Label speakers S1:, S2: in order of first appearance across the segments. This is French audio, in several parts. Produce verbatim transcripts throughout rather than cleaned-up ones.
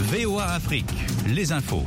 S1: V O A Afrique, les infos.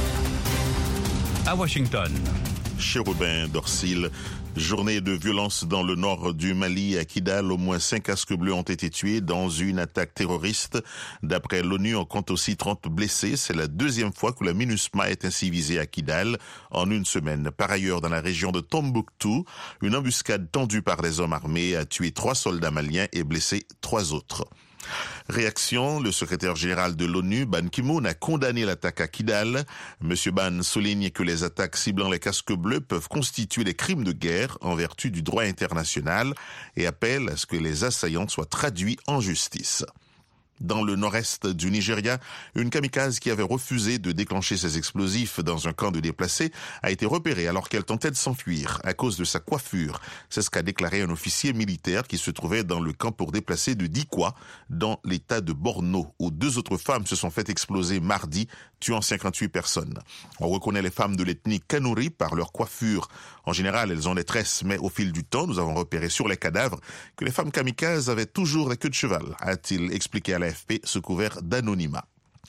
S1: À Washington.
S2: Chérubin Dorsil. Journée de violence dans le nord du Mali, à Kidal. Au moins cinq casques bleus ont été tués dans une attaque terroriste. D'après l'ONU, on compte aussi trente blessés. C'est la deuxième fois que la MINUSMA est ainsi visée à Kidal en une semaine. Par ailleurs, dans la région de Tombouctou, une embuscade tendue par des hommes armés a tué trois soldats maliens et blessé trois autres. Réaction, le secrétaire général de l'ONU, Ban Ki-moon, a condamné l'attaque à Kidal. Monsieur Ban souligne que les attaques ciblant les casques bleus peuvent constituer des crimes de guerre en vertu du droit international et appelle à ce que les assaillants soient traduits en justice. Dans le nord-est du Nigeria, une kamikaze qui avait refusé de déclencher ses explosifs dans un camp de déplacés a été repérée alors qu'elle tentait de s'enfuir à cause de sa coiffure. C'est ce qu'a déclaré un officier militaire qui se trouvait dans le camp pour déplacés de Dikwa, dans l'état de Borno, où deux autres femmes se sont fait exploser mardi, tuant cinquante-huit personnes. On reconnaît les femmes de l'ethnie Kanuri par leur coiffure. En général, elles ont des tresses, mais au fil du temps, nous avons repéré sur les cadavres que les femmes kamikazes avaient toujours la queue de cheval, a-t-il expliqué à la F P sous couvert d'anonymat.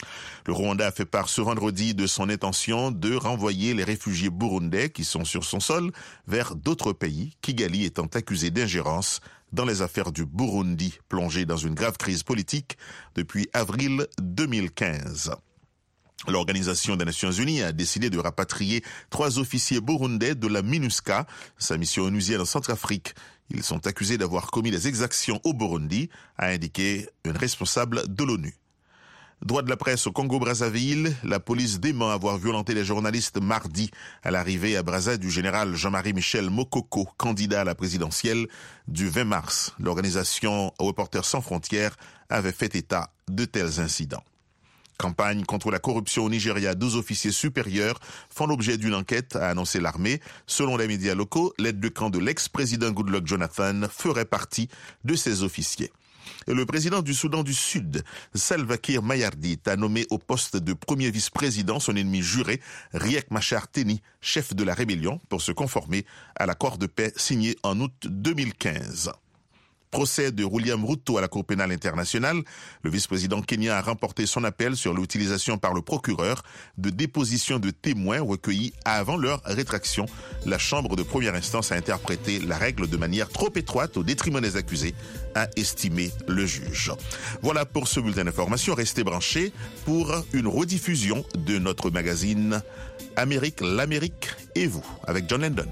S2: Le Rwanda a fait part ce vendredi de son intention de renvoyer les réfugiés burundais qui sont sur son sol vers d'autres pays, Kigali étant accusé d'ingérence dans les affaires du Burundi, plongé dans une grave crise politique depuis avril deux mille quinze. L'Organisation des Nations Unies a décidé de rapatrier trois officiers burundais de la MINUSCA, sa mission onusienne en Centrafrique. Ils sont accusés d'avoir commis des exactions au Burundi, a indiqué une responsable de l'ONU. Droit de la presse au Congo-Brazzaville, la police dément avoir violenté les journalistes mardi à l'arrivée à Brazza du général Jean-Marie Michel Mokoko, candidat à la présidentielle du vingt mars. L'organisation Reporters sans frontières avait fait état de tels incidents. Campagne contre la corruption au Nigeria, douze officiers supérieurs font l'objet d'une enquête, a annoncé l'armée. Selon les médias locaux, l'aide de camp de l'ex-président Goodluck Jonathan ferait partie de ces officiers. Et le président du Soudan du Sud, Salva Kiir Mayardit, a nommé au poste de premier vice-président son ennemi juré, Riek Machar Teni, chef de la rébellion, pour se conformer à l'accord de paix signé en août deux mille quinze. Procès de William Ruto à la Cour pénale internationale. Le vice-président kenyan a remporté son appel sur l'utilisation par le procureur de dépositions de témoins recueillis avant leur rétraction. La Chambre de première instance a interprété la règle de manière trop étroite au détriment des accusés, a estimé le juge. Voilà pour ce bulletin d'information. Restez branchés pour une rediffusion de notre magazine Amérique, l'Amérique et vous, avec John Landon.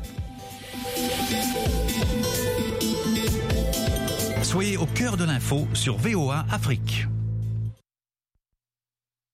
S1: Soyez au cœur de l'info sur V O A Afrique.